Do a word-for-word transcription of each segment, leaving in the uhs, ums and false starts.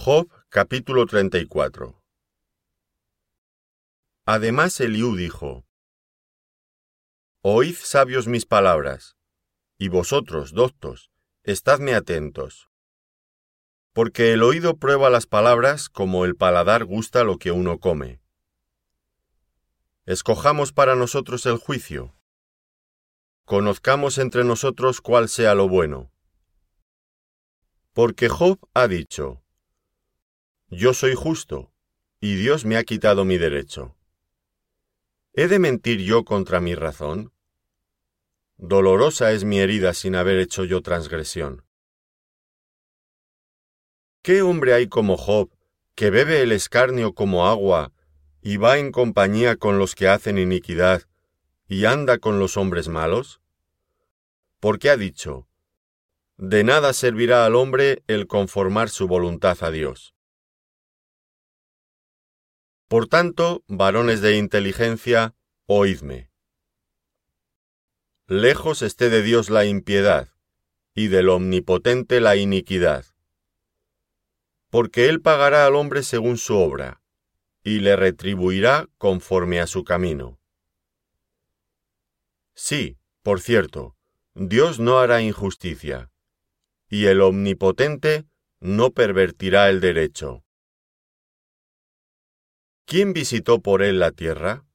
Job capítulo treinta y cuatro. Además Eliú dijo: Oíd, sabios, mis palabras, y vosotros, doctos, estadme atentos. Porque el oído prueba las palabras como el paladar gusta lo que uno come. Escojamos para nosotros el juicio. Conozcamos entre nosotros cuál sea lo bueno. Porque Job ha dicho: Yo soy justo, y Dios me ha quitado mi derecho. ¿He de mentir yo contra mi razón? Dolorosa es mi herida sin haber hecho yo transgresión. ¿Qué hombre hay como Job, que bebe el escarnio como agua, y va en compañía con los que hacen iniquidad, y anda con los hombres malos? Porque ha dicho: De nada servirá al hombre el conformar su voluntad a Dios. Por tanto, varones de inteligencia, oídme. Lejos esté de Dios la impiedad, y del Omnipotente la iniquidad. Porque Él pagará al hombre según su obra, y le retribuirá conforme a su camino. Sí, por cierto, Dios no hará injusticia, y el Omnipotente no pervertirá el derecho. ¿Quién visitó por él la tierra?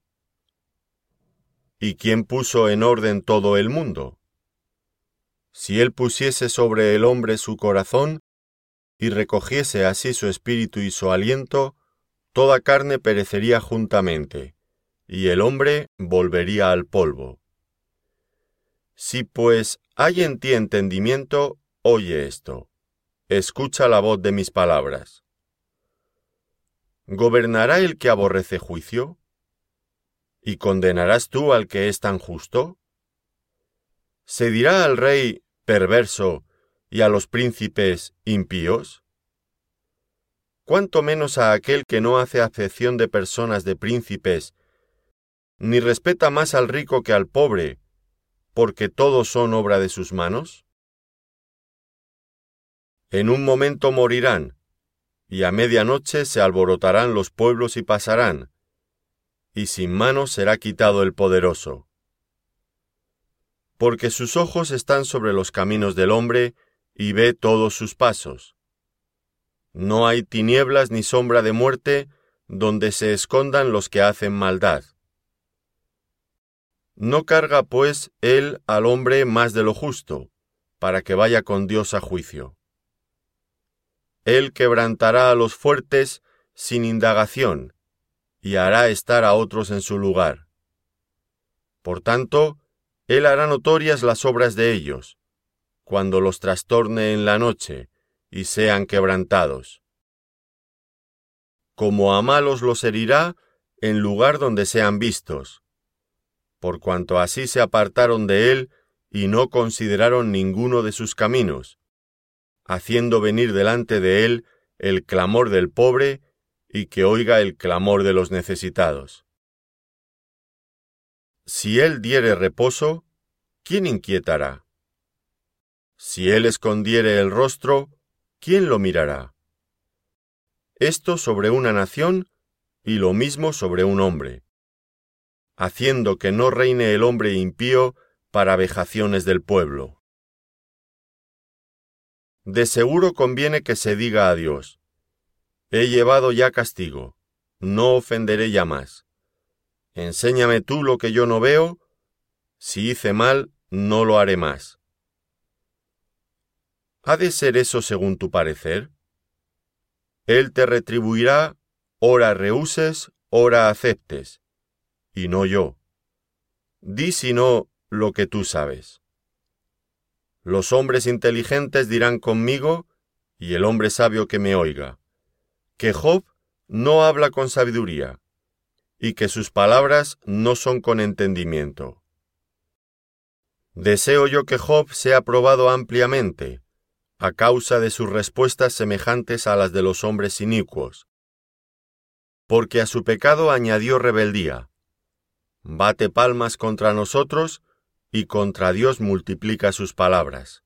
¿Y quién puso en orden todo el mundo? Si él pusiese sobre el hombre su corazón, y recogiese así su espíritu y su aliento, toda carne perecería juntamente, y el hombre volvería al polvo. Si pues hay en ti entendimiento, oye esto, escucha la voz de mis palabras. ¿Gobernará el que aborrece juicio? ¿Y condenarás tú al que es tan justo? ¿Se dirá al rey perverso y a los príncipes impíos? ¿Cuánto menos a aquel que no hace acepción de personas de príncipes, ni respeta más al rico que al pobre, porque todos son obra de sus manos? En un momento morirán, y a medianoche se alborotarán los pueblos y pasarán, y sin manos será quitado el poderoso. Porque sus ojos están sobre los caminos del hombre, y ve todos sus pasos. No hay tinieblas ni sombra de muerte donde se escondan los que hacen maldad. No carga, pues, él al hombre más de lo justo, para que vaya con Dios a juicio. Él quebrantará a los fuertes sin indagación, y hará estar a otros en su lugar. Por tanto, él hará notorias las obras de ellos, cuando los trastorne en la noche, y sean quebrantados. Como a malos los herirá en lugar donde sean vistos, por cuanto así se apartaron de él y no consideraron ninguno de sus caminos, haciendo venir delante de él el clamor del pobre y que oiga el clamor de los necesitados. Si él diere reposo, ¿quién inquietará? Si él escondiere el rostro, ¿quién lo mirará? Esto sobre una nación y lo mismo sobre un hombre, haciendo que no reine el hombre impío para vejaciones del pueblo. De seguro conviene que se diga a Dios: He llevado ya castigo, no ofenderé ya más. Enséñame tú lo que yo no veo, si hice mal, no lo haré más. ¿Ha de ser eso según tu parecer? Él te retribuirá, ora rehuses, ora aceptes, y no yo. Di si no lo que tú sabes. Los hombres inteligentes dirán conmigo, y el hombre sabio que me oiga, que Job no habla con sabiduría, y que sus palabras no son con entendimiento. Deseo yo que Job sea probado ampliamente, a causa de sus respuestas semejantes a las de los hombres inicuos. Porque a su pecado añadió rebeldía. Bate palmas contra nosotros, y contra Dios multiplica sus palabras.